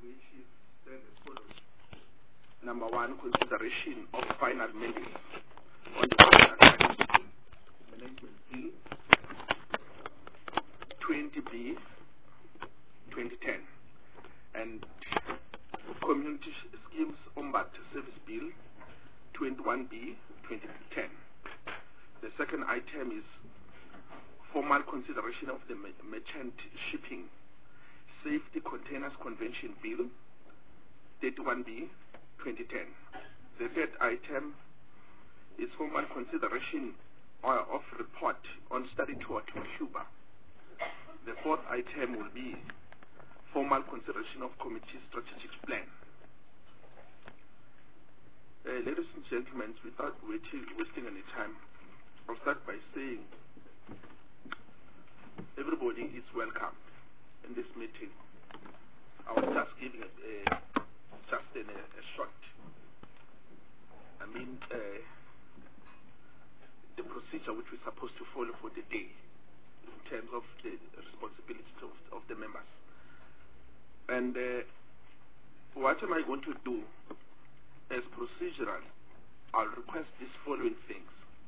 which is then as follows. Number one, consideration of final mandate on the Management Bill 20B 2010 and Community Schemes Ombat Service Bill 21B 2010. The second item is formal consideration of the Merchant Shipping Safety Containers Convention Bill 31B 2010. The third item is formal consideration of report on study tour to Cuba. The fourth item will be formal consideration of committee strategic plan. Ladies and gentlemen, without wasting any time, I'll start by saying everybody is welcome in this meeting. I was just giving a short, the procedure which we're supposed to follow for the day in terms of the responsibilities of the members. And what am I going to do as procedural? I'll request these following things.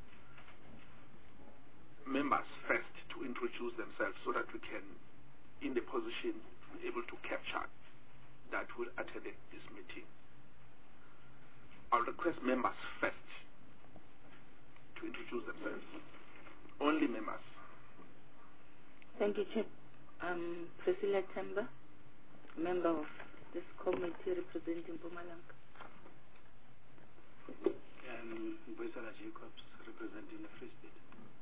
Members first to introduce themselves so that we can, in the position, be able to capture that will attend this meeting. I'll request members first to introduce themselves. Only members. Thank you, Chair. Priscilla Temba, member of this committee representing Mpumalanga. And Boisala Jacobs, representing the Free State.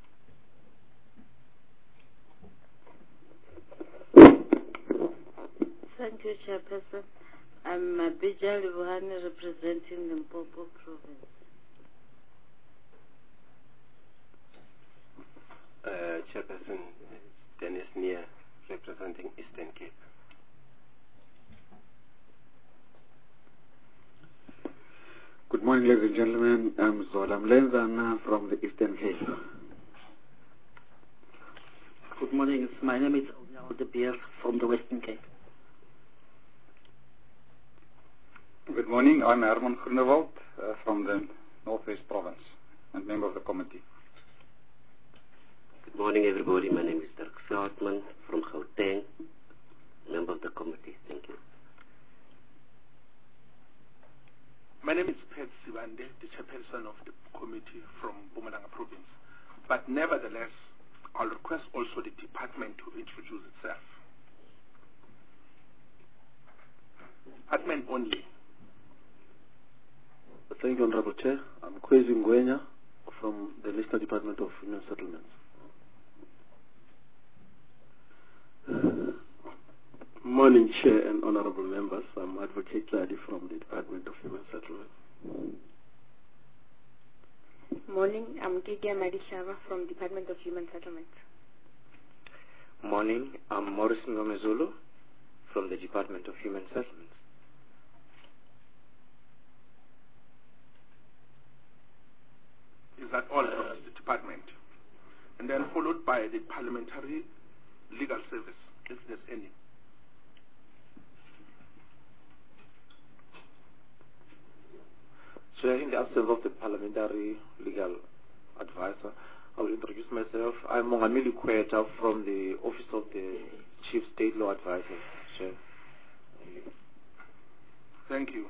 Thank you, Chairperson. I'm Bijali Buhani, representing the Limpopo province. Chairperson Dennis Nia, representing Eastern Cape. Good morning, ladies and gentlemen. I'm Zola Mlenzana from the Eastern Cape. Good morning. My name is Ognao De Beer from the Western Cape. Good morning. I'm Herman Groenewald from the Northwest Province and member of the committee. Good morning, everybody. My name is Dirk Veldman from Gauteng, member of the committee. Thank you. My name is Pat Sibande, the chairperson of the committee from Mpumalanga province. But nevertheless, I'll request also the department to introduce itself. Department only. Thank you, Honorable Chair. I'm Kwezi Ngwenya from the National Department of Human Settlements. Morning, Chair and Honorable Members. I'm Advocate Ladi from the Department of Human Settlements. Morning, I'm Gigia Madishava from Department of Human Settlements. Morning, I'm Maurice Ngomezulu from the Department of Human Settlements. Is that all from the department? And then followed by the Parliamentary Legal Service, if there's any. So in the absence of the Parliamentary Legal Advisor, I will introduce myself. I'm Mongameli Kweta from the Office of the Chief State Law Advisor. Chair. Thank you.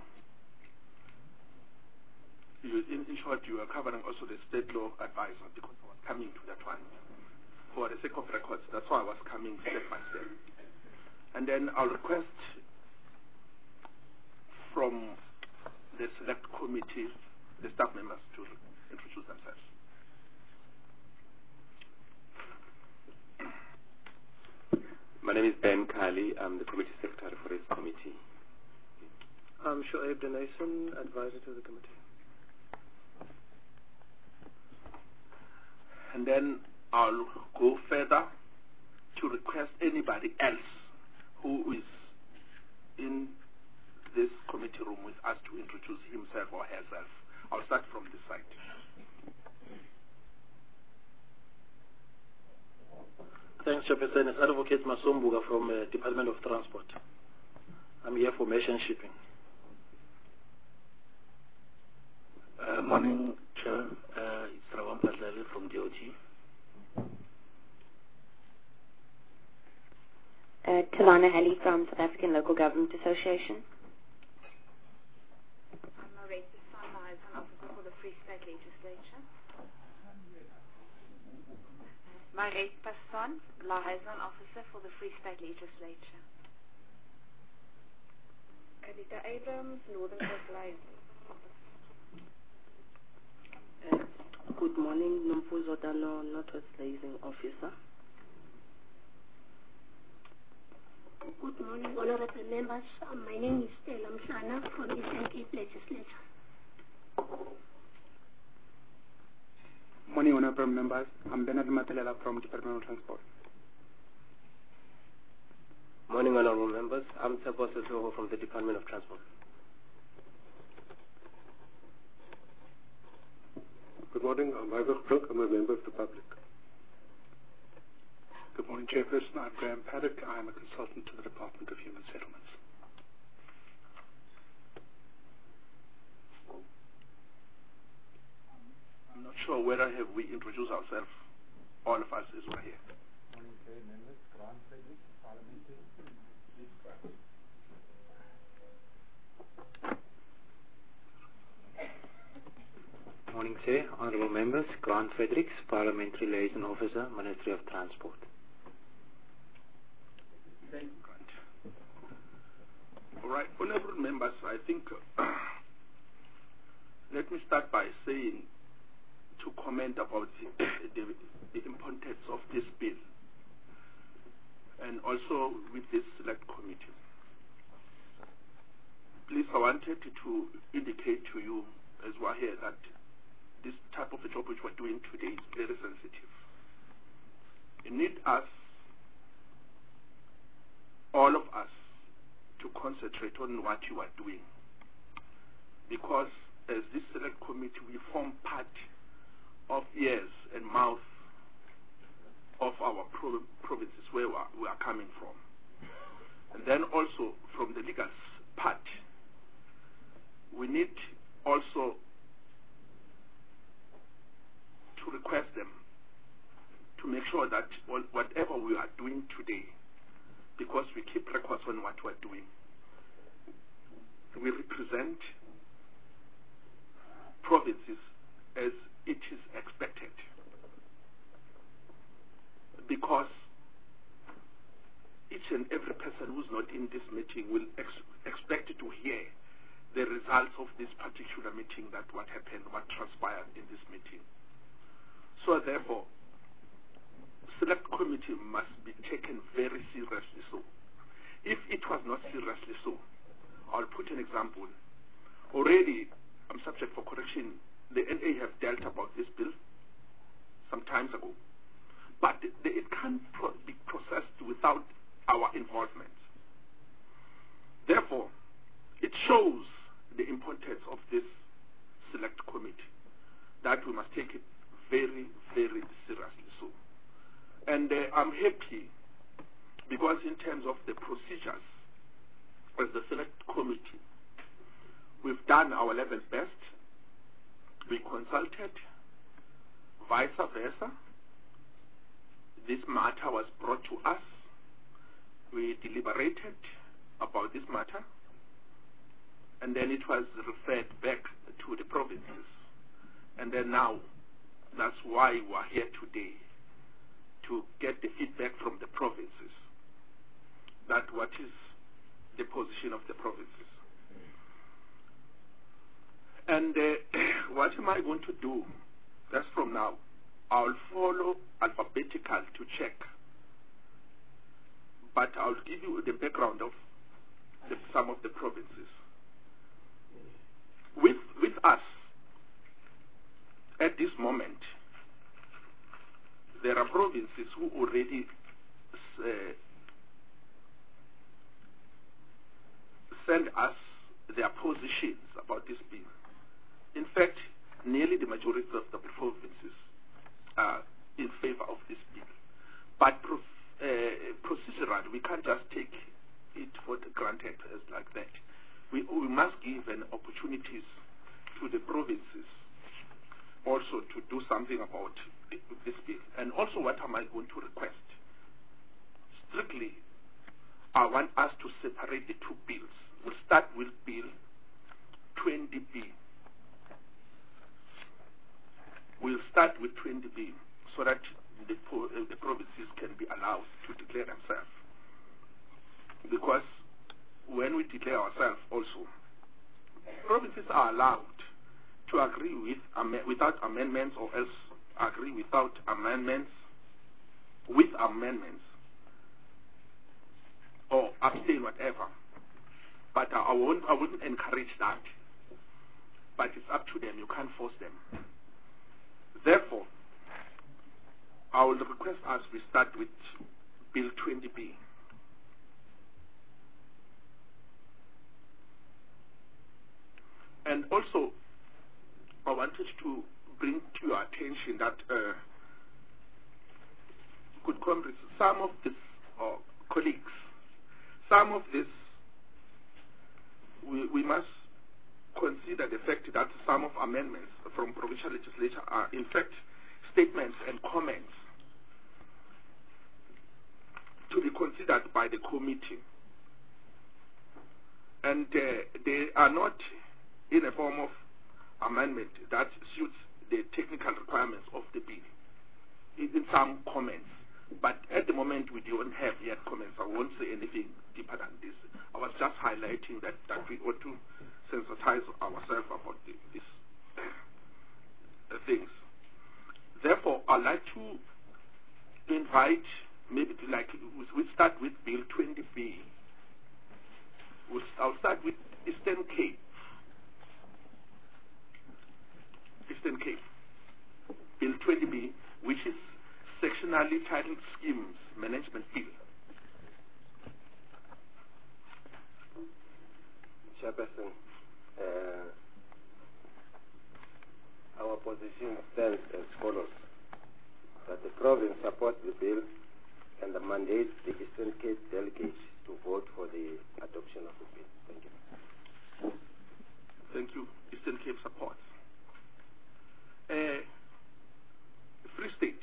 In short, you are covering also the state law advisor because I was coming to that one. For the sake of records, that's why I was coming step by step. And then I'll request from the select committee, the staff members to introduce themselves. My name is Ben Kali. I'm the committee secretary for this committee. I'm Shoaib Denason, advisor to the committee. And then I'll go further to request anybody else who is in this committee room with us to introduce himself or herself. I'll start from this side. Thanks, Chairperson. It's Advocate Masombuga from Department of Transport. I'm I'm here for merchant shipping. Morning, Chair. It's Rawan Padlali from DOT. Talana Halley from South African Local Government Association. I'm Margaret Passon, Liaison Officer for the Free State Legislature. Margaret Passon, Liaison Officer for the Free State Legislature. Anita Abrams, Northern Coast Liaison. Good morning, Nomfuzo Dano, Northwest Liaison Officer. Good morning, honorable members. My name is Stella Mshana from the Eastern Cape Legislature. Morning, honorable members. I'm Bernard Matalela from Department of Transport. Morning, honorable members. I'm Tsepo Sesoko from the Department of Transport. Good morning. I'm Ivar Brook. I'm a member of the public. Good morning, Chairperson. I'm Graham Paddock. I'm a consultant to the Department of Human Settlements. I'm not sure whether have we introduced ourselves, all of us as we're here. Morning, Chair, members. Grant Frederick, Parliamentary. Morning, Chair. Honorable members. Grant Fredericks, Parliamentary Liaison Officer, Ministry of Transport. Thank you, Grant. All right, honorable members, I think let me start by saying to comment about the importance of this bill and also with this select committee. Please, I wanted to indicate to you as we're here that this type of a job which we're doing today is very sensitive. You need us, all of us, to concentrate on what you are doing. Because as this select committee, we form part of ears and mouth of our provinces where we are coming from. And then also from the legal part, we need also to request them to make sure that whatever we are doing today, because we keep records on what we're doing, we represent provinces as it is expected. Because each and every person who's not in this meeting will expect to hear the results of this particular meeting, that what happened, what transpired in this meeting. So therefore, select committee must be taken very seriously so. If it was not seriously so, I'll put an example. Already, I'm subject for correction, the NA have dealt about this bill some time ago. But it can't be processed without our involvement. Therefore, it shows the importance of this select committee, that we must take it very, very seriously so. And I'm happy because in terms of the procedures, as the select committee, we've done our level best. We consulted, vice versa. This matter was brought to us. We deliberated about this matter, and then it was referred back to the provinces. And then now, that's why we're here today, to get the feedback from the provinces, that what is the position of the provinces. And what am I going to do? That's from now. I'll follow alphabetical to check. But I'll give you the background of some of the provinces. With us, at this moment, there are provinces who already send us their positions about this bill. In fact, nearly the majority of the provinces are in favor of this bill. But procedurally, we can't just take it for the granted as like that. We must give an opportunities to the provinces also to do something about this bill. And also, what am I going to request? Strictly, I want us to separate the two bills. We'll start with Bill 20B. We'll start with 20B so that the provinces can be allowed to declare themselves. Because when we declare ourselves also, provinces are allowed to agree without amendments, or else agree without amendments, with amendments, or abstain, whatever. But I wouldn't encourage that. But it's up to them. You can't force them. Therefore, I will request us we start with Bill 20B. And also, I wanted to bring to your attention that, good comrades, some of this, colleagues, some of this, we must consider the fact that some of amendments from provincial legislature are in fact statements and comments to be considered by the committee. And they are not in a form of amendment that suits the technical requirements of the bill. In some comments. But at the moment we don't have yet comments. I won't say anything deeper than this. I was just highlighting that we ought to sensitize ourselves about these things. Therefore, I'd like to invite, maybe we start with Bill 20B. I'll start with Eastern Cape. Eastern Cape. Bill 20B, which is sectionally titled Schemes Management Bill. Chairperson, our position stands as follows: that the province supports the bill and mandates the Eastern Cape delegates to vote for the adoption of the bill. Thank you. Thank you. Eastern Cape supports. Free State.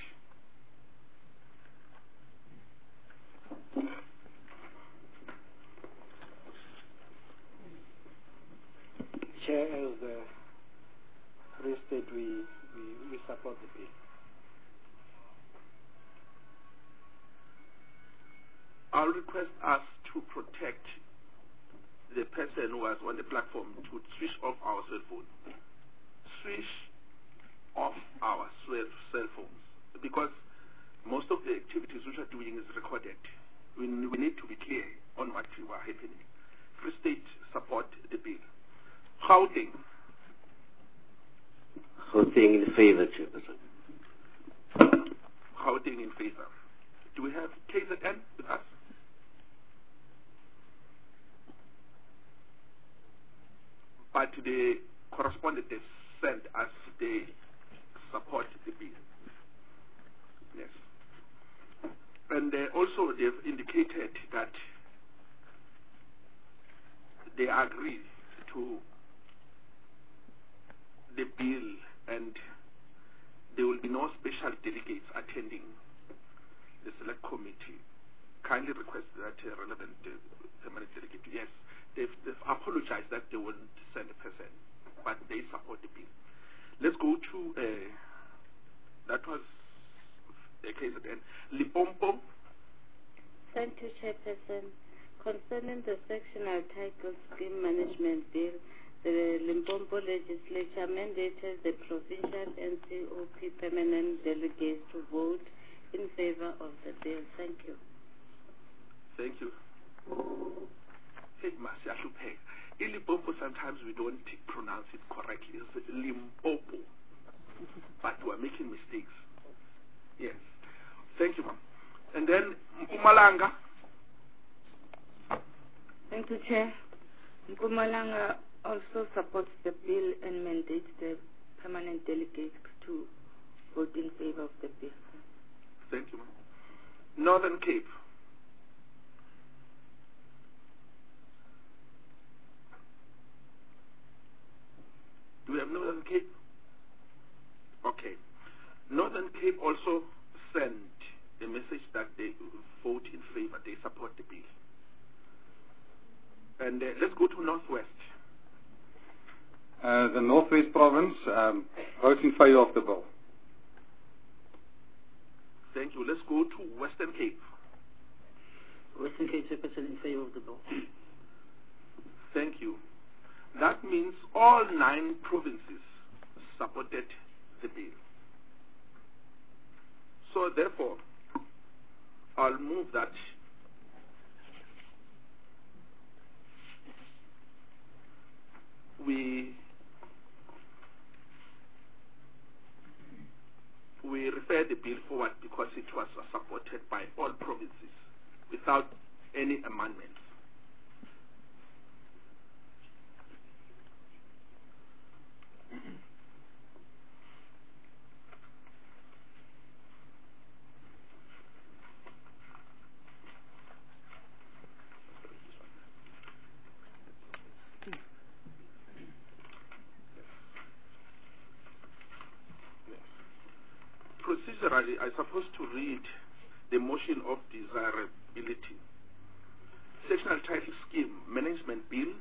Chair, as the Free State, we support the bill. I'll request us to protect the person who was on the platform to switch off our cell phone. Switch off our cell phones, because most of the activities which are doing is recorded. We need to be clear on what are happening. Free State support the bill. Gauteng. Gauteng in favor, Chairperson. Gauteng in favor. Do we have KZN with us? But the correspondent they sent us, they support the bill. Yes. And also they've indicated that they agree to the bill and there will be no special delegates attending the select committee. Kindly request that relevant permanent delegate. Yes, they've apologized that they wouldn't send a person, but they support the bill. Let's go to that was the case at end. Limpopo. Thank you, Chairperson. Concerning the sectional title Scheme Management Bill, the Limpopo legislature mandated the provincial NCOP permanent delegates to vote in favor of the bill. Thank you. Thank you. Hey, in Limpopo, sometimes we don't pronounce it correctly. It's Limpopo. But we're making mistakes. Yes. Thank you, ma'am. And then Mpumalanga. Thank you, Chair. Mpumalanga also supports the bill and mandates the permanent delegates to vote in favor of the bill. Thank you, ma'am. Northern Cape. Cape also sent a message that they vote in favor, they support the bill. And let's go to Northwest. The Northwest Province votes in favor of the bill. Thank you. Let's go to Western Cape. Western Cape Chairperson in favor of the bill. Thank you. That means all 9 provinces supported the bill. So therefore, I'll move that we refer the bill forward because it was supported by all provinces without any amendments. Procedurally, I'm supposed to read the motion of desirability. Sectional Title Scheme Management Bill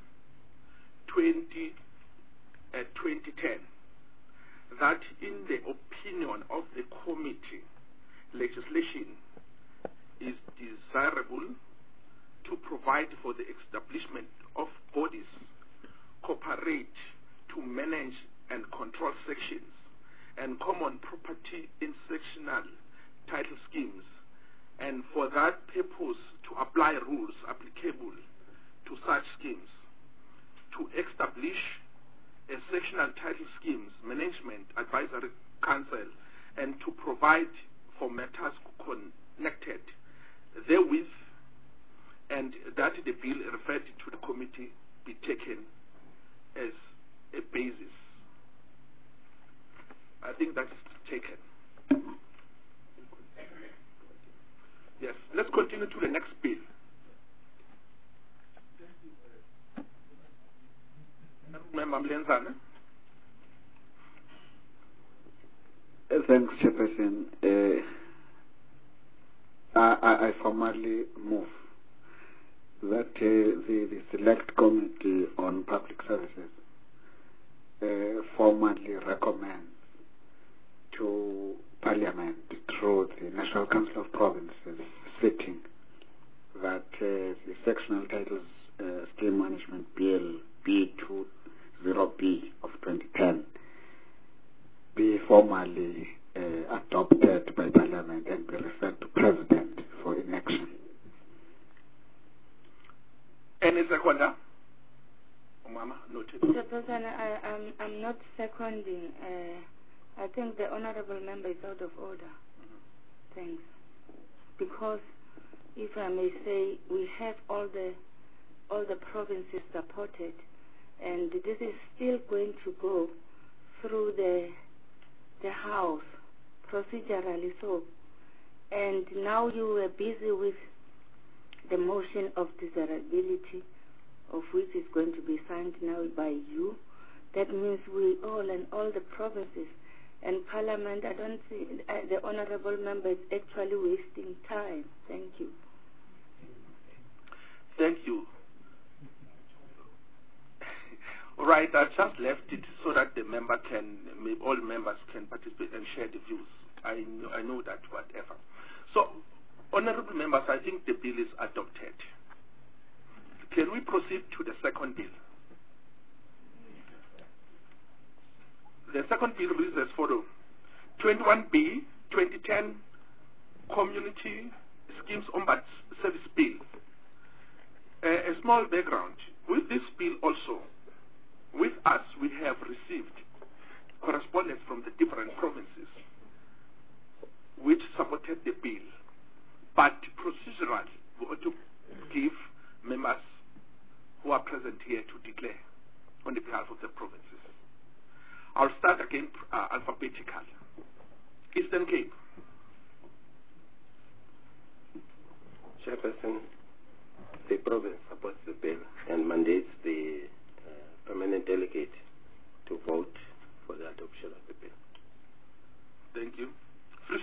2010. That in the opinion of the committee, legislation is desirable to provide for the establishment of bodies cooperate to manage and control sections and common property in sectional title schemes, and for that purpose to apply rules applicable to such schemes, to establish a sectional title schemes management advisory council, and to provide for matters connected therewith, and that the bill referred to the committee be taken as a basis. I think that is taken. Yes, let's continue to the next bill. Member Mlenzana. Thanks, Chairperson. I formally move that the Select Committee on Public Services formally recommends to Parliament through the National Council of Provinces sitting that the Sectional Titles Scheme Management Bill B20B of 2010 be formally adopted by Parliament and be referred to President for inaction. Any seconder? Mama, noted. Mr. President, I'm not seconding. I think the honourable member is out of order. Thanks. Because, if I may say, we have all the provinces supported, and this is still going to go through the House procedurally. So, and now you were busy with the motion of desirability, of which is going to be signed now by you. That means we all and all the provinces and Parliament, I don't see the honourable member is actually wasting time. Thank you. Thank you. All right, I just left it so that the member can, all members can participate and share the views. I know that, whatever. So, honourable members, I think the bill is adopted. Can we proceed to the second bill? The second bill reads as follows: 21B, 2010 Community Schemes Ombuds Service Bill. A small background. With this bill also, with us, we have received correspondence from the different provinces which supported the bill. But procedurally, we ought to give members who are present here to declare on the behalf of the provinces. I'll start again alphabetical. Eastern Cape. Chairperson, the province supports the bill and mandates the permanent delegate to vote for the adoption of the bill. Thank you. Free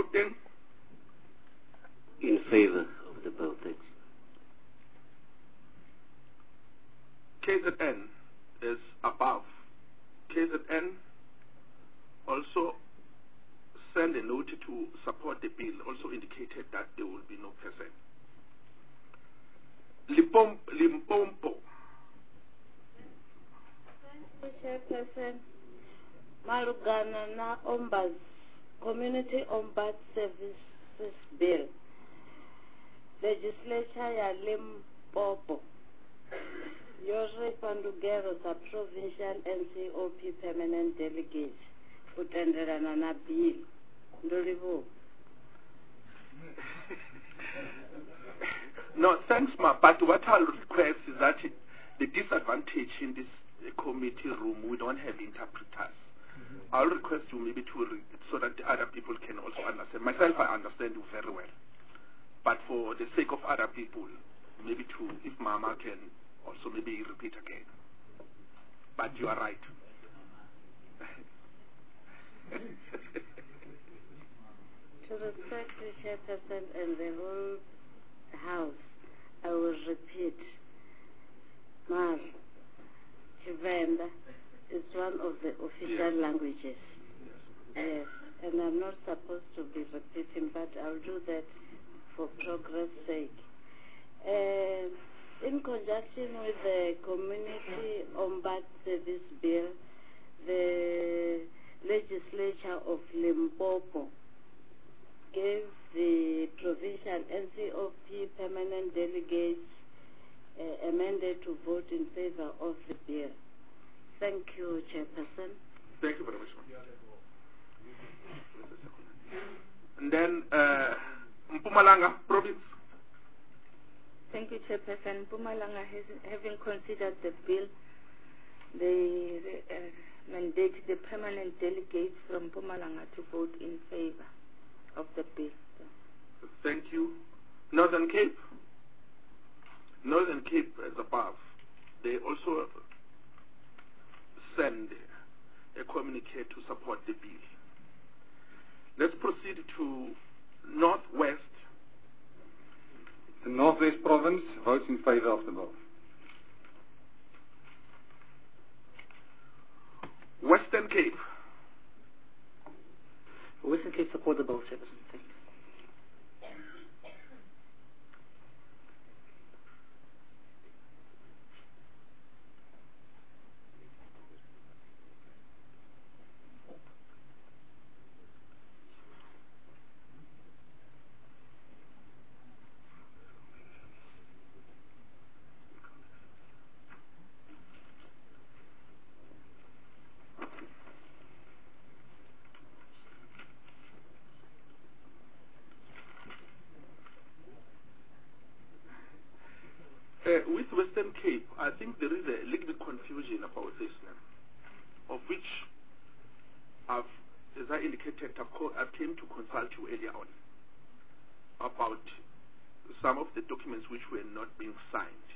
Gauteng? In favor of the bill, thanks. KZN is above. KZN also sent a note to support the bill, also indicated that there will be no present. Limpopo. Thank you, Chairperson. Malugana na Ombuds, Community Ombuds Services Bill. Legislature ya Limpopo. Yosre Pandugeros are provincial NCOP permanent delegates. Utenderana na bill. Ndolivo. No, thanks, Ma. But what I'll request is that the disadvantage in this committee room, we don't have interpreters. I'll request you maybe so that other people can also understand. Myself, I understand you very well. But for the sake of other people, maybe if Mama can also maybe repeat again. But you are right. To respect the Chairperson and the whole House, I will repeat. Mar, Chivenda is one of the official languages. Yes, and I'm not supposed to be repeating, but I'll do that for progress' sake. In conjunction with the Community Ombuds Service Bill, the legislature of Limpopo gave the provincial NCOP permanent delegates a mandate to vote in favor of the bill. Thank you, Chairperson. Thank you very much. And then Mpumalanga Province. Thank you, Chairperson. Mpumalanga, having considered the bill, they mandate the permanent delegates from Mpumalanga to vote in favor of the bill. Thank you. Northern Cape. Northern Cape is above. They also send a communique to support the bill. Let's proceed to Northwest. The Northwest Province votes in favor of the bill. Western Cape. Western Cape support the bill, Chairperson. Thanks. With Western Cape, I think there is a little bit confusion about this now, of which I've, as I indicated, I came to consult you earlier on about some of the documents which were not being signed.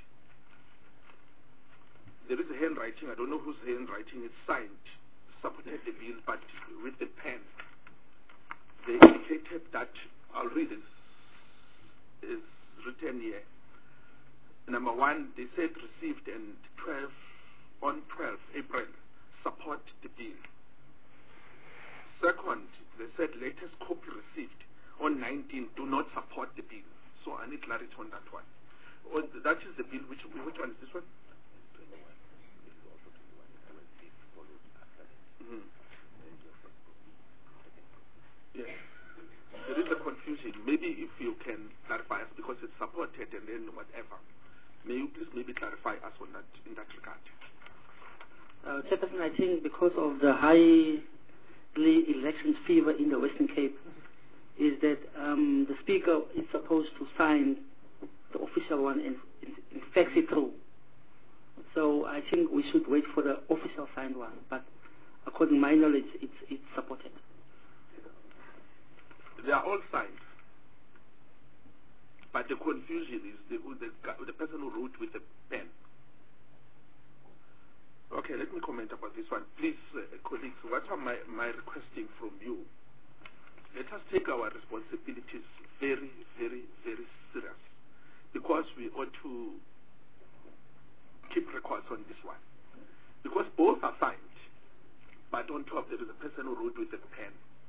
There is a handwriting, I don't know whose handwriting is signed, supported the bill, but with the pen. They indicated that, I'll read this, is written here. Number one, they said received and on 12 April, support the bill. Second, they said latest copy received on 19, do not support the bill. So I need clarity on that one. That is the bill, which one is this one? Yes. There is a confusion. Maybe if you can clarify us, because it's supported and then whatever. May you please maybe clarify us on that in that regard? Chairperson, I think because of the high elections fever in the Western Cape, is that the Speaker is supposed to sign the official one and fax it through. So I think we should wait for the official signed one. But according to my knowledge, it's supported. They are all signed. But the confusion is the person who wrote with the pen. Okay, let me comment about this one. Please, colleagues, what am I requesting from you let us take our responsibilities very, very, very serious, because we ought to keep records on this one. Because both are signed, but on top there is a person who wrote with a pen,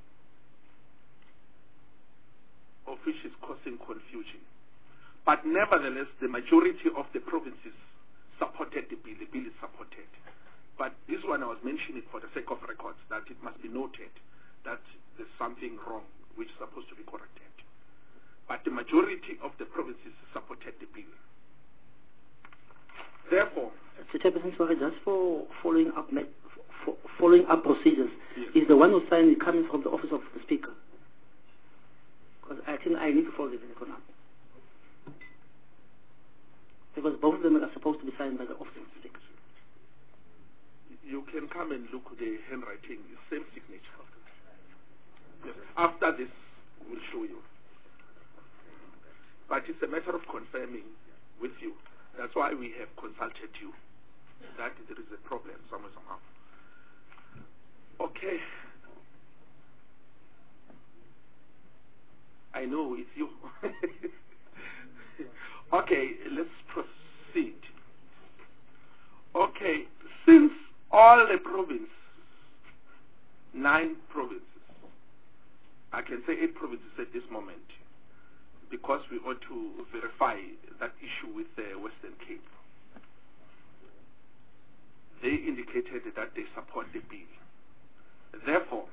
of which is causing confusion. But nevertheless, the majority of the provinces supported the bill. The bill is supported. But this one I was mentioning for the sake of records, that it must be noted that there's something wrong which is supposed to be corrected. But the majority of the provinces supported the bill. Therefore, sorry, just for following up procedures, is the one who signed it coming from the office of the Speaker? Because I think I need to follow the record now. Because both of them are supposed to be signed by the office of the Speaker. You can come and look at the handwriting, the same signature. Yes. After this, we'll show you. But it's a matter of confirming with you. That's why we have consulted you, that there is a problem somewhere, somehow. Okay. I know it's you. Okay, let's proceed. Okay, since all the provinces, 9 provinces, I can say 8 provinces at this moment, because we ought to verify that issue with the Western Cape. They indicated that they support the bill. Therefore,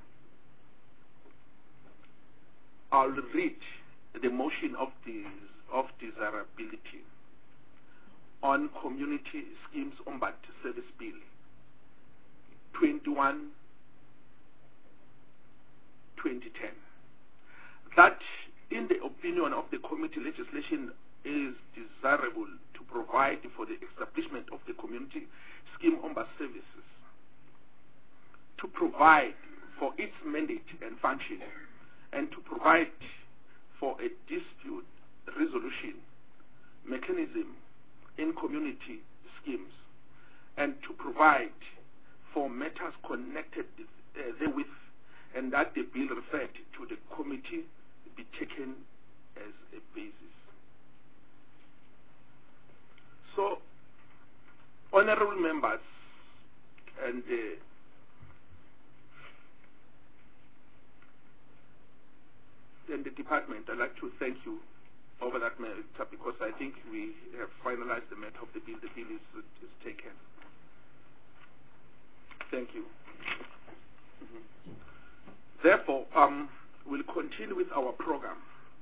I'll read the motion of desirability on Community Schemes Ombud Service Bill 21/2010. That, in the opinion of the committee, legislation is desirable to provide for the establishment of the Community Scheme Ombud Services, to provide for its mandate and function, and to provide for a dispute resolution mechanism in community schemes, and to provide for matters connected therewith, and that the bill referred to the committee be taken as a basis. So, honorable members and the department, I'd like to thank you over that matter, because I think we have finalized the matter of the bill. The bill is taken. Thank you. Therefore, we'll continue with our program.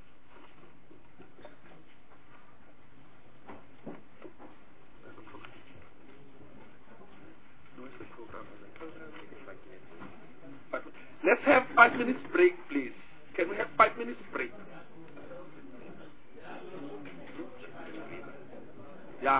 Let's have 5 minutes break, please. Can we have 5 minutes break? Yeah.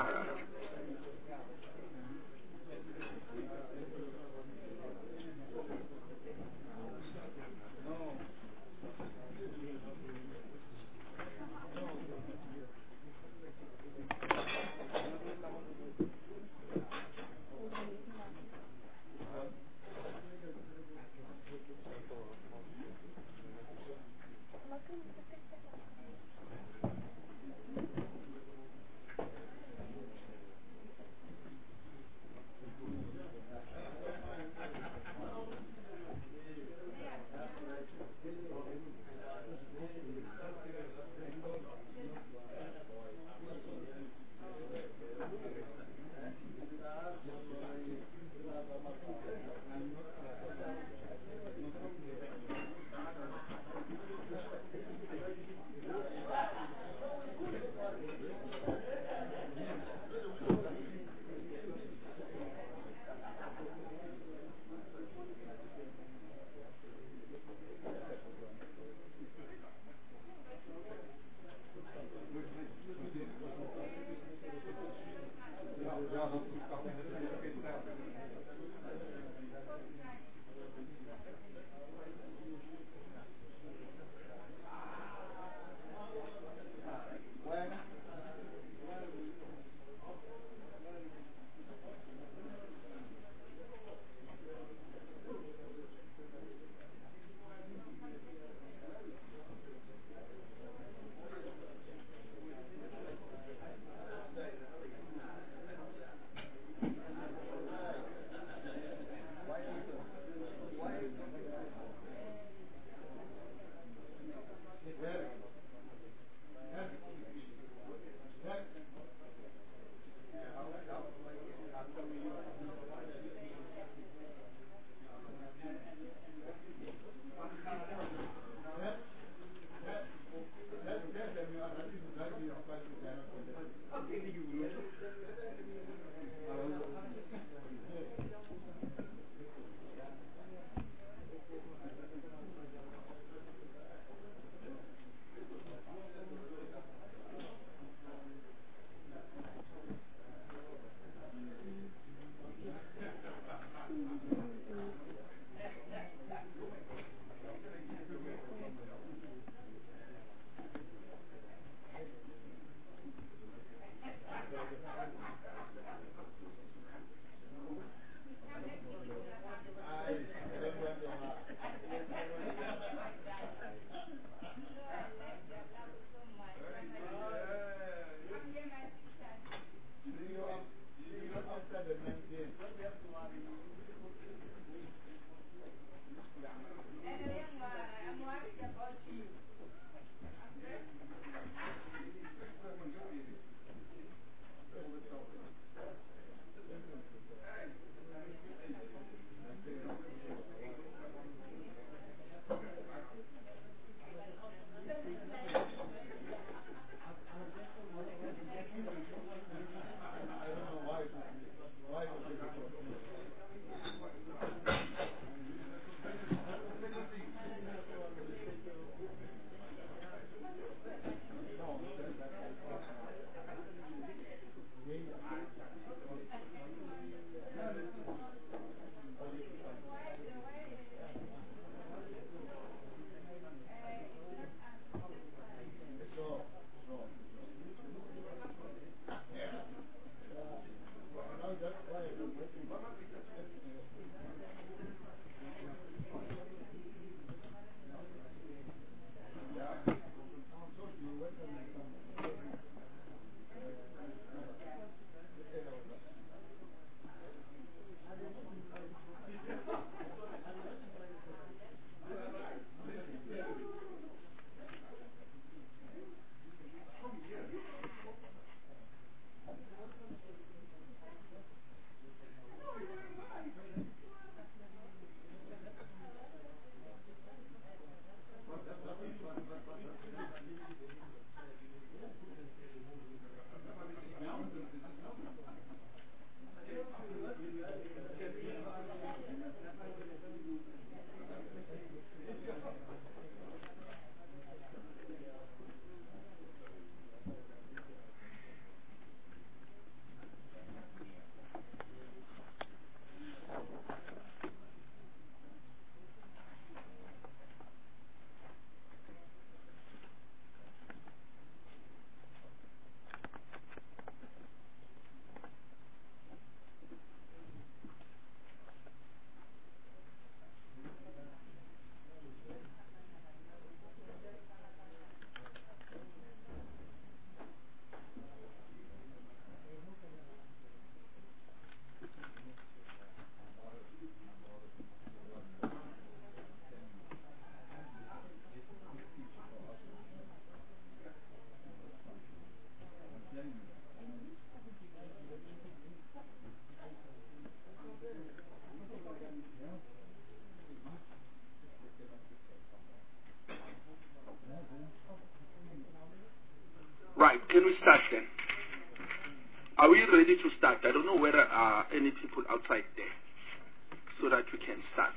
can we start then? Are we ready to start? I don't know whether any people outside there, so that we can start.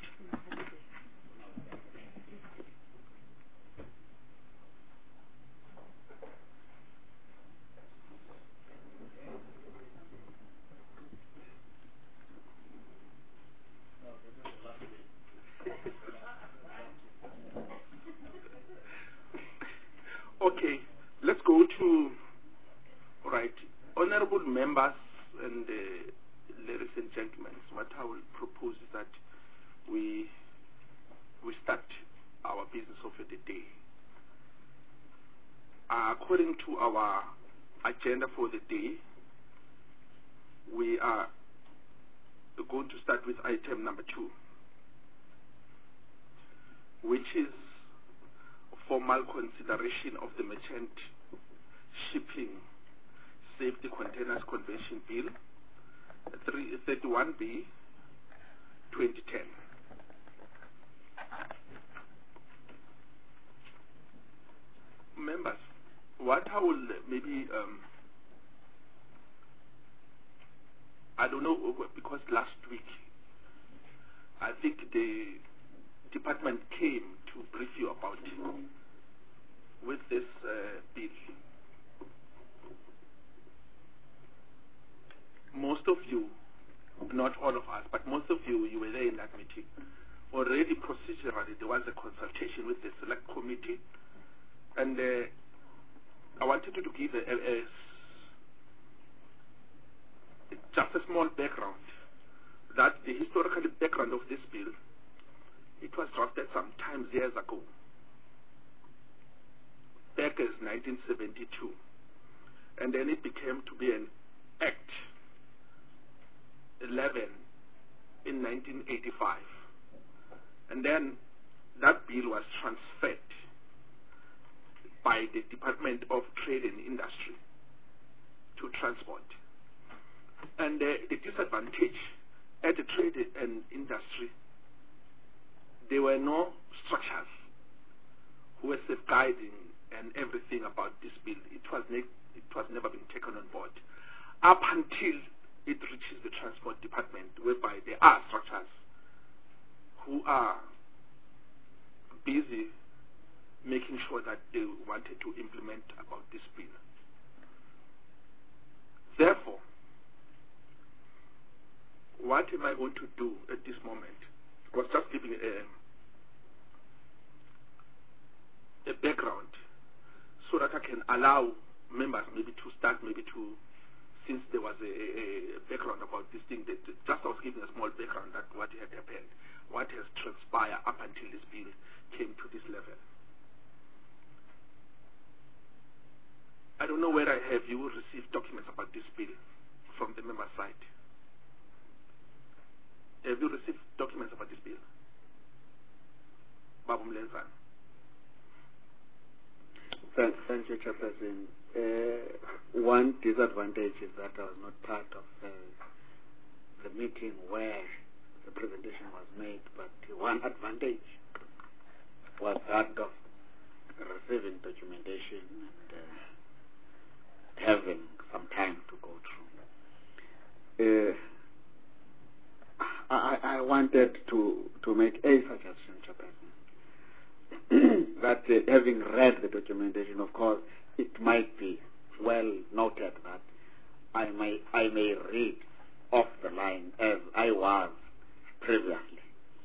Okay, let's go to, right, honorable members and ladies and gentlemen, what I will propose is that we start our business of the day. According to our agenda for the day, we are going to start with item number 2, which is formal consideration of the Merchant Shipping Safety Containers Convention Bill 31B 2010. Members, what I will maybe I don't know, because last week I think the department came to brief you about with this bill. Most of you, not all of us, but most of you were there in that meeting. Already procedurally, there was a consultation with the select committee, and I wanted to give just a small background, that the historical background of this bill, it was drafted sometimes years ago, back as 1972, and then it became to be an Act 11 in 1985, and then that bill was transferred by the Department of Trade and Industry to transport. And the disadvantage at the trade and industry, there were no structures who were safeguarding and everything about this bill. It was never been taken on board up until it reaches the Transport Department, whereby there are structures who are busy making sure that they wanted to implement about this bill. Therefore, what am I going to do at this moment? I was just giving a background so that I can allow members maybe to start, since there was a background about this thing, that just I was giving a small background that what had happened, what has transpired up until this bill came to this level. I don't know whether have you received documents about this bill from the member side. Have you received documents about this bill? Babu Mlenzana. Thank you, Chairperson. One disadvantage is that I was not part of the meeting where the presentation was made, but one advantage was that of receiving documentation and having some time to go through. I wanted to make a suggestion, Chairperson, that having read the documentation, of course, it might be well noted that I may read off the line as I was previously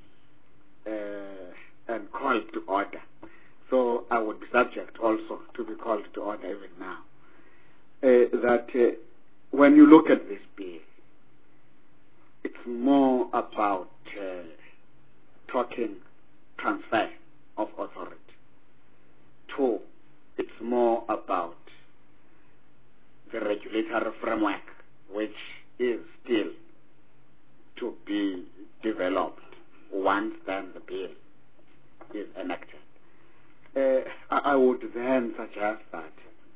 and called to order. So I would be subject also to be called to order even now. That when you look at this bill, it's more about talking transfer of authority. 2, it's more about the regulatory framework, which is still to be developed once then the bill is enacted. I would then suggest that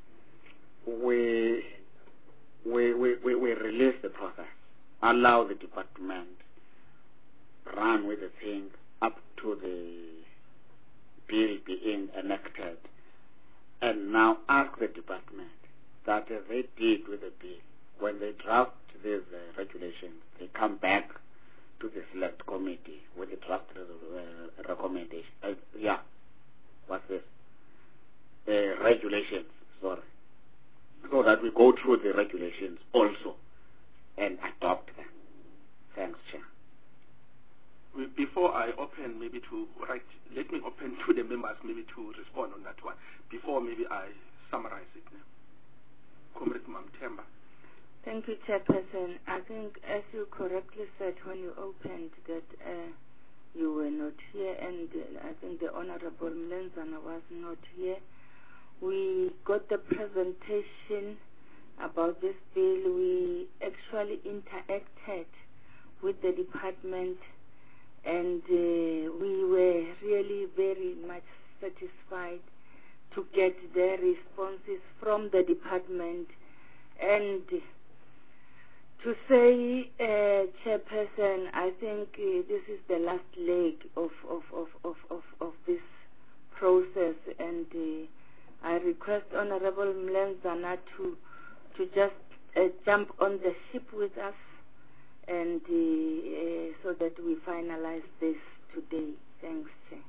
we release the process, allow the department run with the thing up to the bill being enacted, and now ask the department that they did with the bill, when they draft these regulations, they come back to the select committee with the draft recommendation. What's this? Regulations, sorry. So that we go through the regulations also and adopt them. Thanks, Chair. Before I open maybe to write, let me open to the members maybe to respond on that one. Before maybe I summarize it now. Comrade Mamtemba. Thank you, Chairperson. I think, as you correctly said when you opened, that you were not here, and I think the Honorable Mlenzana was not here. We got the presentation about this bill. We actually interacted with the department, and we were really very much satisfied to get their responses from the department. And to say, Chairperson, I think this is the last leg of this process, and I request Honorable Mlenzana to just jump on the ship with us, and so that we finalize this today. Thanks, Chair.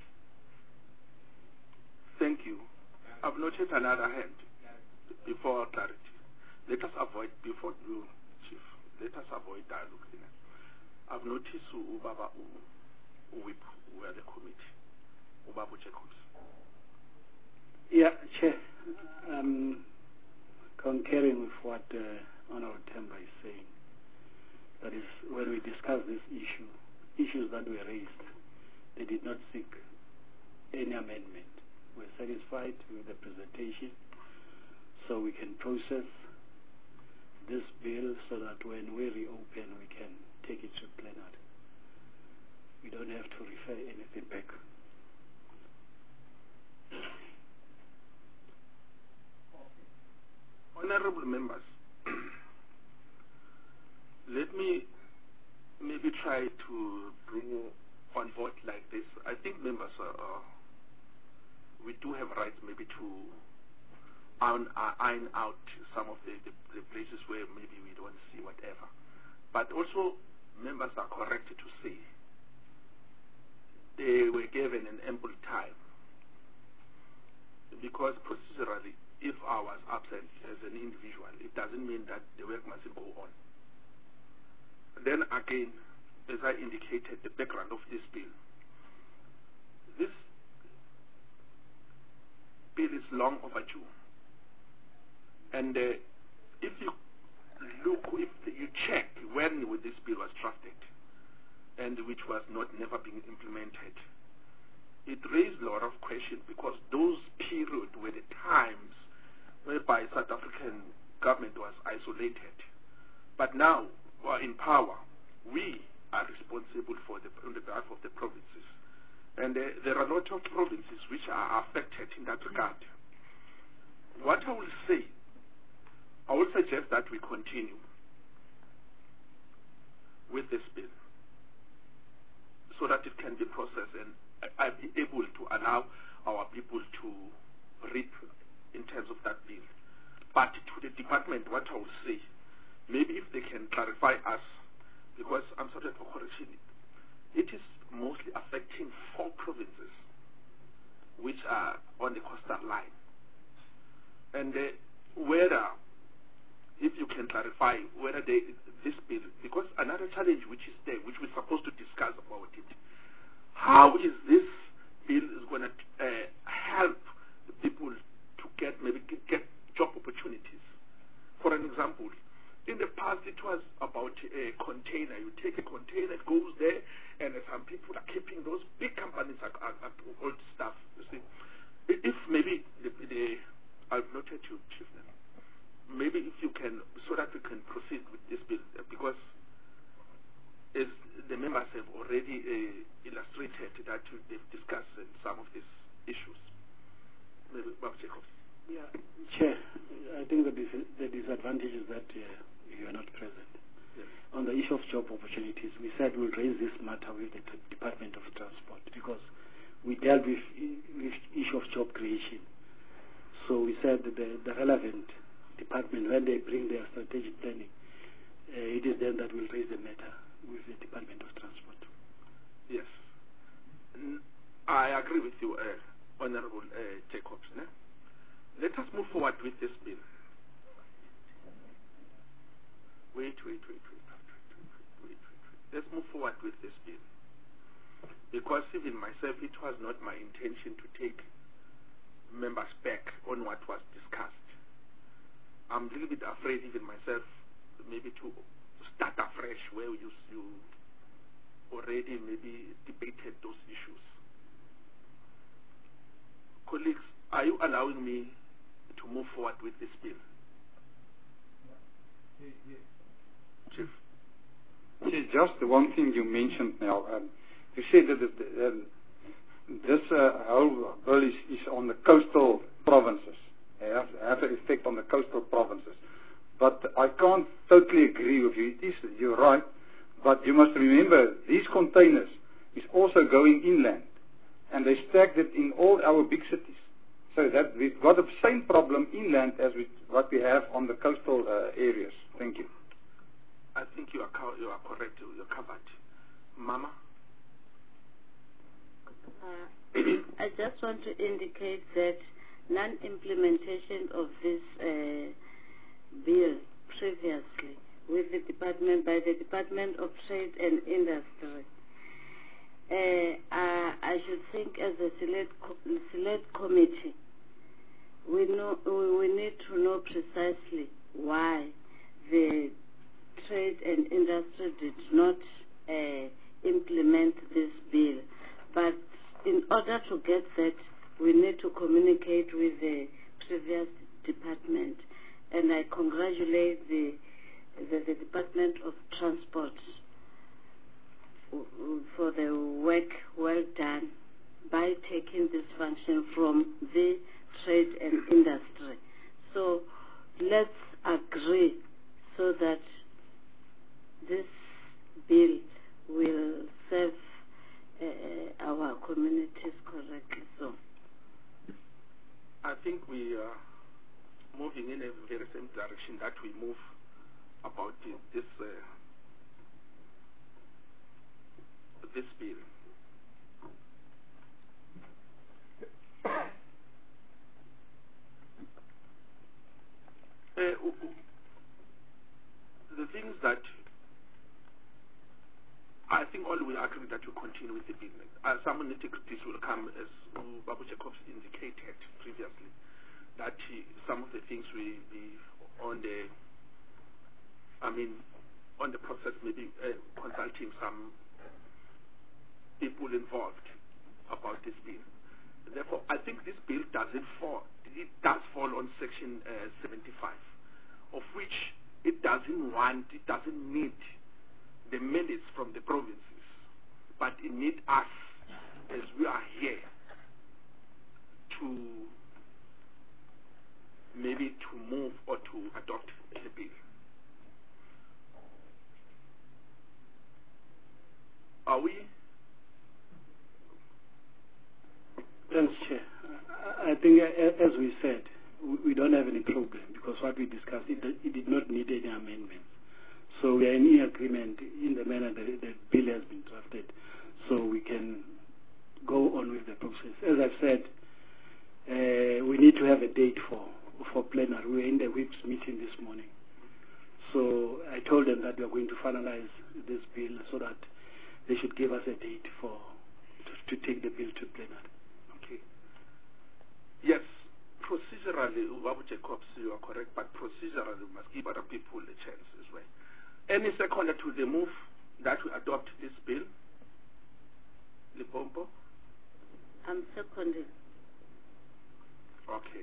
Thank you. I've noted another hand before clarity. Let us avoid, before you, Chief, let us avoid dialogue. I've noticed Ubaba Whip were the committee. Ubabu Jacobs. Yeah, Chair. Concurring with what Honorable Temba is saying, that is, when we discuss this issues that were raised, they did not seek any amendment. We're satisfied with the presentation, so we can process this bill so that when we reopen, we can take it to plenary. We don't have to refer anything back. Honorable members, let me maybe try to bring on board like this. I think members we do have rights maybe to iron out some of the places where maybe we don't see whatever. But also, members are correct to say they were given an ample time, because procedurally, if I was absent as an individual, it doesn't mean that the work mustn't go on. Then again, as I indicated, the background of this bill. This bill is long overdue. And if you look, if you check when this bill was drafted, and which was never being implemented, it raised a lot of questions, because those periods were the times whereby South African government was isolated. But now, we're in power. We are responsible on the behalf of the provinces. And there are a lot of provinces which are affected in that regard. What I will say, I will suggest that we continue with this bill so that it can be processed, and I'll be able to allow our people to reap in terms of that bill. But to the department, what I will say, maybe if they can clarify us, because I'm sorry for correction, it is mostly affecting 4 provinces which are on the coastal line. And whether, if you can clarify whether this bill, because another challenge which is there, which we're supposed to discuss about it, how is this bill is going to help the people to get job opportunities? For an example, in the past it was about a container. You take a container, it goes there, and some people are keeping those big companies are old stuff. You see, if maybe I've noted you, Chief. Maybe if you can, so that we can proceed with this bill, because as the members have already illustrated that they've discussed some of these issues. Maybe Bob Jacobs. Yeah, Chair, I think the disadvantage is that you are not present. Yes. On the issue of job opportunities, we said we'll raise this matter with the Department of Transport, because we dealt with issue of job creation. So we said that the relevant department, when they bring their strategic planning, it is then that we'll raise the matter with the Department of Transport. Yes. I agree with you, Honorable Jacobs. Ne? Let us move forward with this bill. Wait. Let's move forward with this bill. Because even myself, it was not my intention to take members back on what was discussed. I'm a little bit afraid, even myself, maybe to start afresh where you already maybe debated those issues. Colleagues, are you allowing me to move forward with this bill? Chief. Just the one thing you mentioned now. You said that this whole bill is on the coastal provinces. It has an effect on the coastal provinces. But I can't totally agree with you. You're right. But you must remember, these containers is also going inland. And they stacked it in all our big cities. So that we've got the same problem inland as what we have on the coastal areas. Thank you. I think you are correct. You're covered. Mama? I just want to indicate that non-implementation of this bill previously by the Department of Trade and Industry, I should think as a select committee, we need to know precisely why the Trade and Industry did not implement this bill. But in order to get that, we need to communicate with the previous department. And I congratulate the Department of Transport for the work well done by taking this function from the Trade and Industry. So let's agree so that this bill will serve our communities correctly. So I think we are moving in a very same direction that we move about this bill. The things that I think all will agree that we continue with the bill. Some nitty-gritties will come, as Babu Jacobs indicated previously, that some of the things we on the process, maybe consulting some people involved about this bill. Therefore, I think this bill does fall on Section 75, of which it doesn't need the mandates from the provinces, but it needs us, as we are here, to maybe to move or to adopt the bill. Are we? Thanks, Chair. I think, as we said, we don't have any problem because what we discussed, it did not need any amendments. So we are in agreement in the manner that the bill has been drafted, so we can go on with the process. As I've said, we need to have a date for plenary. We were in the whips meeting this morning. So I told them that we are going to finalize this bill so that they should give us a date to take the bill to plenary. Okay. Yes, procedurally, Babu Jacobs, you are correct, but procedurally we must give other people a chance as well. Any seconder to the move that we adopt this bill? Limpopo? I'm seconding. Okay.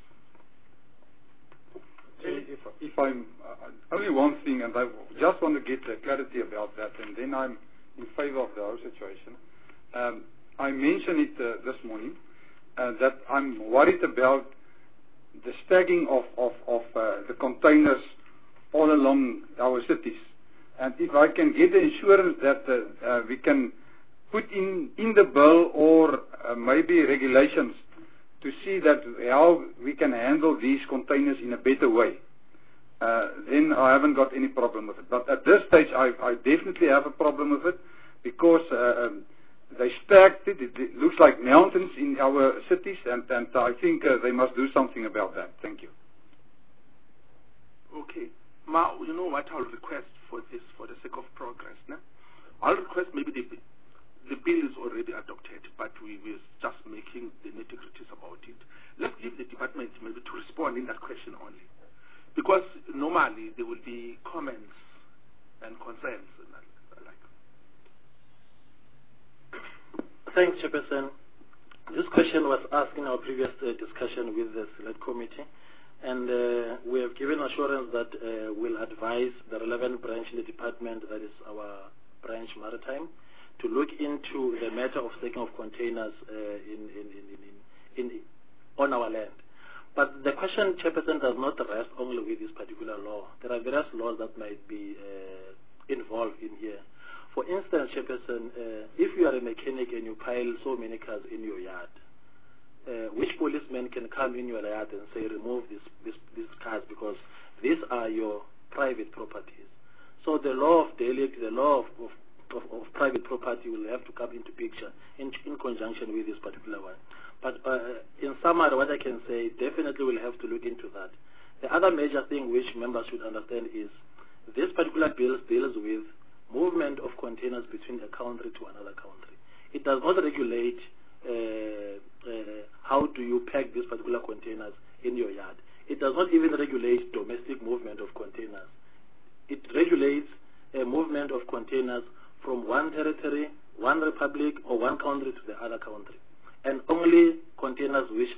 If I'm only one thing, and I just want to get clarity about that, and then I'm in favor of the whole situation. I mentioned it this morning that I'm worried about the stacking of the containers all along our cities, and if I can get the assurance that we can put in the bill or maybe regulations to see that how we can handle these containers in a better way, then I haven't got any problem with it. But at this stage, I definitely have a problem with it because they stacked it. It looks like mountains in our cities, and I think they must do something about that. Thank you. Okay. Ma, you know what I'll request for this, for the sake of progress, no? I'll request maybe the bill is already adopted, but we were just making the nitty-gritties about it. Let's give the department maybe to respond in that question only. Because normally there will be comments and concerns and like. Thanks, Chairperson. This question was asked in our previous discussion with the Select Committee, and we have given assurance that we'll advise the relevant branch in the department, that is our branch Maritime, to look into the matter of stacking of containers on our land. But the question, Chairperson, does not rest only with this particular law. There are various laws that might be involved in here. For instance, Chairperson, if you are a mechanic and you pile so many cars in your yard, which policeman can come in your yard and say, remove these cars because these are your private properties? So the law of derelict, the law of private property will have to come into picture in conjunction with this particular one. But in summary, what I can say, definitely we'll have to look into that. The other major thing which members should understand is this particular bill deals with movement of containers between a country to another country. It does not regulate how do you pack these particular containers in your yard. It does not even regulate domestic movement of containers. It regulates a movement of containers from one territory, one republic, or one country to the other country, and only containers which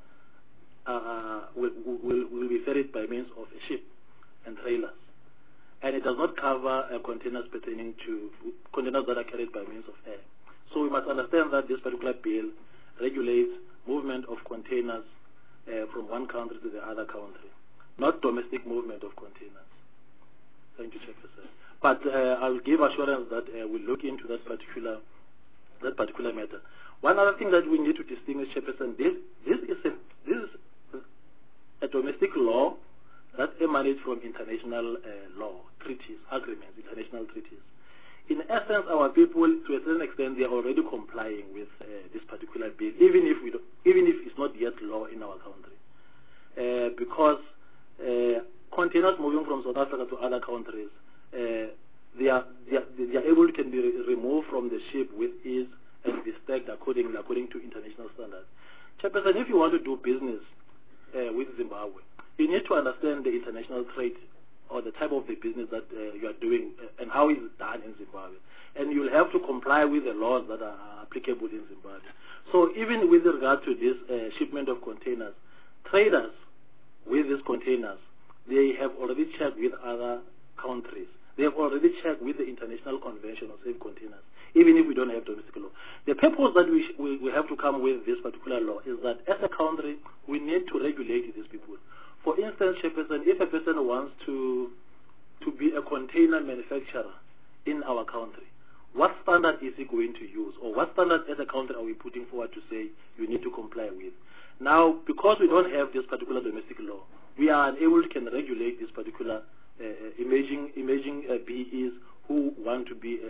will be ferried by means of a ship and trailers. And it does not cover containers pertaining to containers that are carried by means of air. So we must understand that this particular bill regulates movement of containers from one country to the other country, not domestic movement of containers. Thank you, Chairperson. But I'll give assurance that we'll look into that particular matter. One other thing that we need to distinguish, Chairperson, this is a domestic law that emanates from international law, treaties, agreements, international treaties. In essence, our people, to a certain extent, they are already complying with this particular bill, even if it's not yet law in our country, because containers moving from South Africa to other countries, they are able to be removed from the ship with ease and be stacked according to international standards. Chairperson, if you want to do business with Zimbabwe, you need to understand the international trade or the type of the business that you are doing and how it's done in Zimbabwe. And you'll have to comply with the laws that are applicable in Zimbabwe. So even with regard to this shipment of containers, traders with these containers, they have already checked with other countries. They have already checked with the International Convention on Safe Containers, even if we don't have domestic law. The purpose that we have to come with this particular law is that as a country, we need to regulate these people. For instance, Chairperson, if a person wants to be a container manufacturer in our country, what standard is he going to use, or what standard as a country are we putting forward to say you need to comply with? Now, because we don't have this particular domestic law, we are unable to regulate this particular emerging BEs who want to be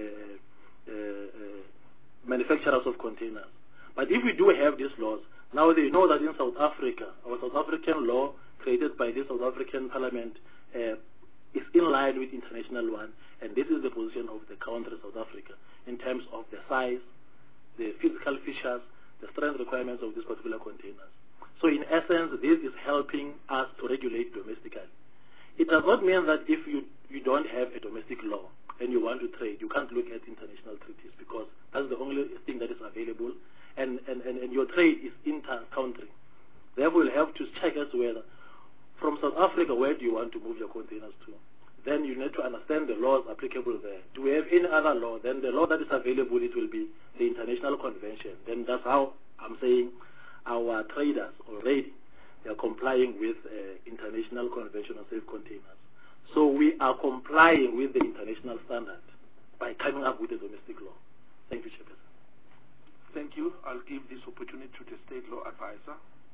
manufacturers of containers. But if we do have these laws, now they know that in South Africa, our South African law created by the South African Parliament is in line with international one, and this is the position of the country, South Africa, in terms of the size, the physical features, the strength requirements of these particular containers. So in essence, this is helping us to regulate domestically. It does not mean that if you don't have a domestic law and you want to trade, you can't look at international treaties, because that's the only thing that is available, and your trade is inter-country. Therefore, you'll have to check as well, from South Africa, where do you want to move your containers to? Then you need to understand the laws applicable there. Do we have any other law? Then the law that is available, it will be the International Convention. Then that's how I'm saying our traders already, they are complying with International Convention on Safe Containers. So we are complying with the international standard by coming up with a domestic law. Thank you, Chairperson. Thank you. I'll give this opportunity to the State Law Advisor.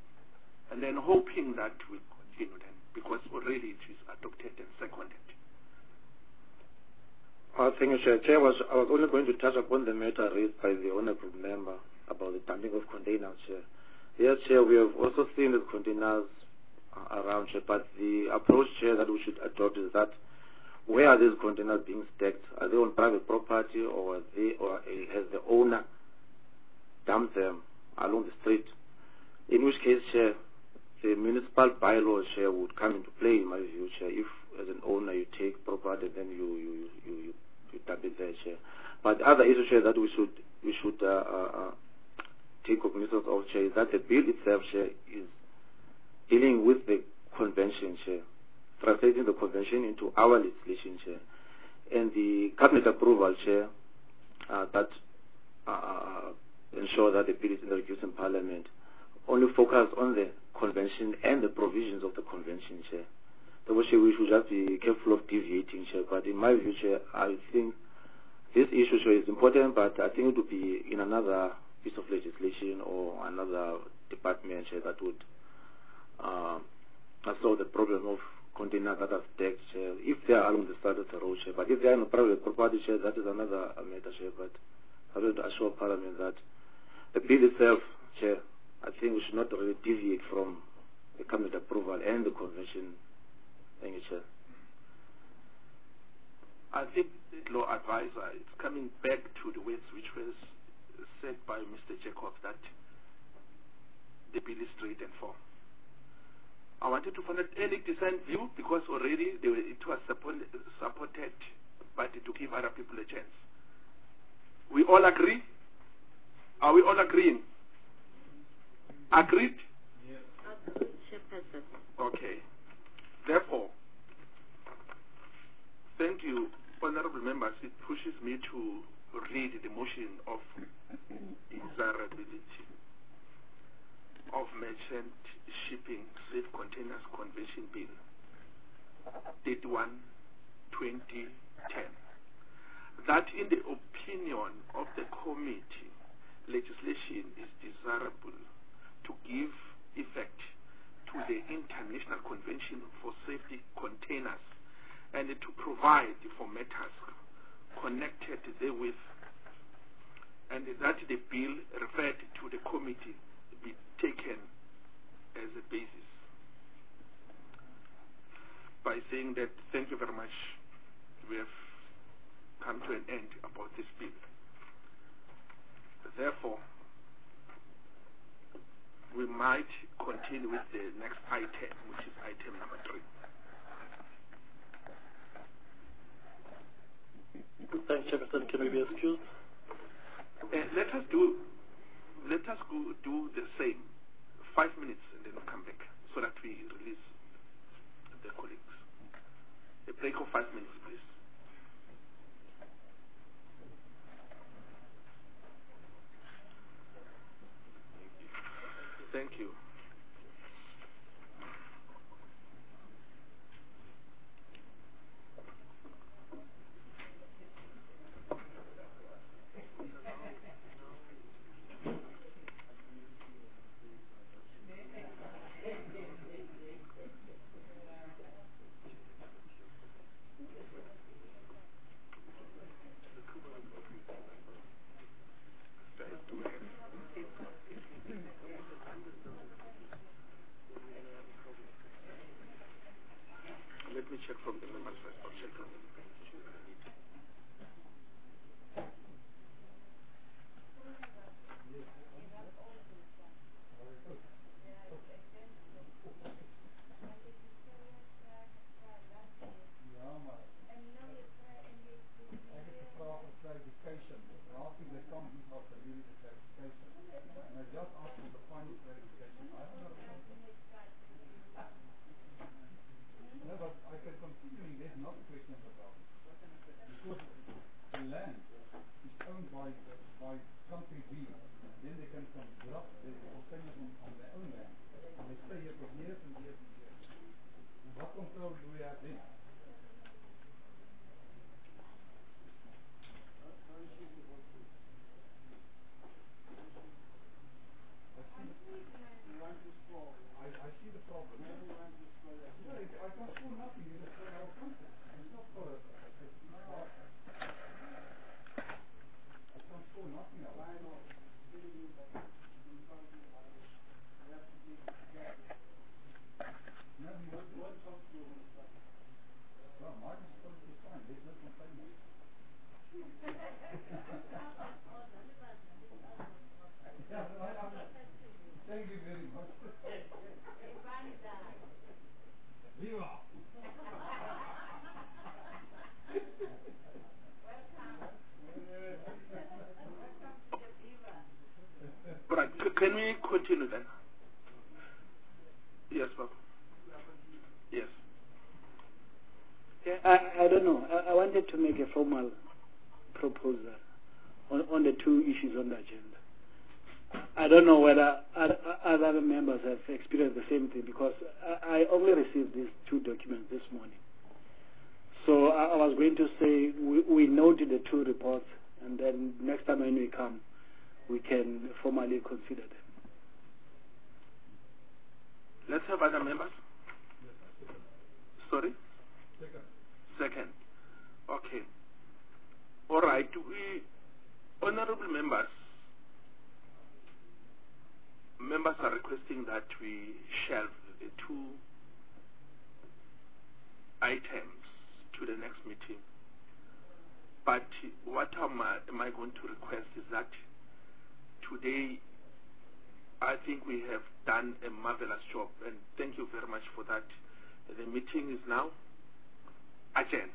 and then hoping that we continue then, because already it is adopted and seconded. Thank you, Chair. Chair, I was only going to touch upon the matter raised by the honourable member about the dumping of containers, Chair. Yes, Chair, we have also seen the containers around, Chair, but the approach, Chair, that we should adopt is that where are these containers being stacked? Are they on private property, or has the owner dumped them along the street? In which case, Chair, the municipal bylaw, Chair, would come into play, in my view, Chair, if as an owner you take property, then you dump it there, Chair. But the other issue, Chair, that we should take cognizance of, Chair, is that the bill itself, Chair, is dealing with the convention, Chair, translating the convention into our legislation, Chair. And the cabinet approval, Chair, that ensure that the bill is introduced in Parliament, only focus on the convention and the provisions of the convention, Chair. So we should just be careful of deviating, Chair. But in my view, Chair, I think this issue, Chair, is important, but I think it would be in another piece of legislation or another department, Chair, that would solve the problem of containers that are stacked, Chair, if they are along the side of the road, Chair. But if they are in a private property, Chair, that is another matter, Chair. But I want to assure Parliament that the bill itself, Chair, I think we should not really deviate from the cabinet approval and the convention. Thank you, Chair. I think the law advisor is coming back to the words which was said by Mr. Jacob, that the bill is straight and firm. I wanted to find out any dissent view, because already it was supported, but to give other people a chance. We all agree? Are we all agreeing? Agreed? Yes. Agreed, Chairperson. Okay. Therefore, thank you, honorable members. It pushes me to read the motion of desirability of Merchant Shipping Safe Containers Convention Bill, date 1/2010. That in the opinion of the committee, legislation is desirable to give effect to the International Convention for Safety Containers and to provide for matters connected therewith, and that the bill referred to the committee be taken as a basis. By saying that, thank you very much, we have come to an end about this bill. Therefore, we might continue with the next item, which is item number 3. Thanks, Chairperson. Can we be excused? Let us do the same. 5 minutes, and then we'll come back so that we release the colleagues. A break of 5 minutes, please. Thank you. Let me check from the members first. I'll check from them. No, but I can continue. There's not questions about it. Right. Can we continue then? Yes, Bob. Yes. Yeah, I don't know. I wanted to make a formal proposal on the two issues on the agenda. I don't know whether other members have experienced the same thing, because I only received these two documents this morning. So I was going to say we noted the two reports, and then next time when we come, we can formally consider them. Let's have other members. Sorry? Second. Okay. All right. Honorable members are requesting that we shelve the two items to the next meeting. But what am I going to request is that today I think we have done a marvelous job, and thank you very much for that. The meeting is now adjourned.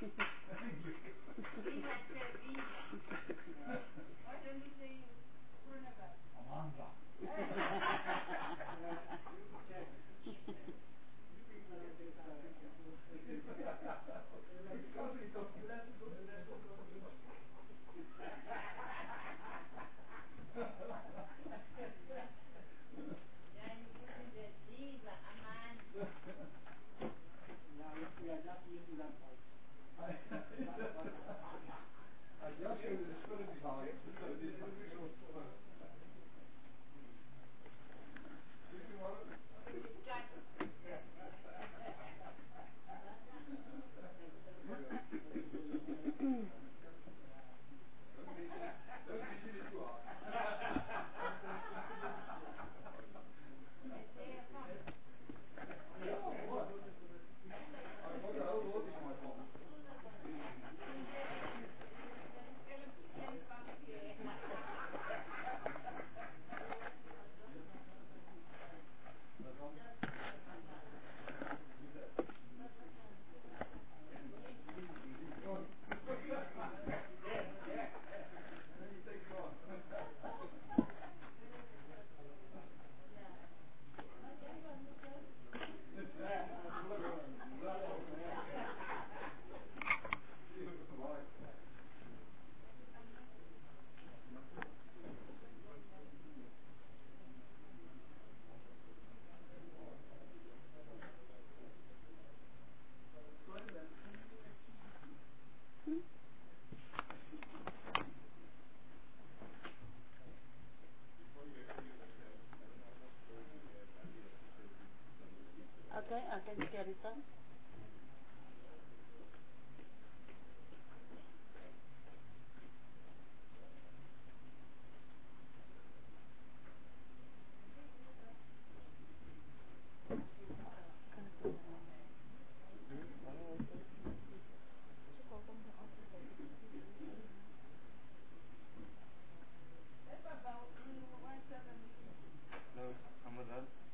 Okay, I can carry some. No, I'm with that.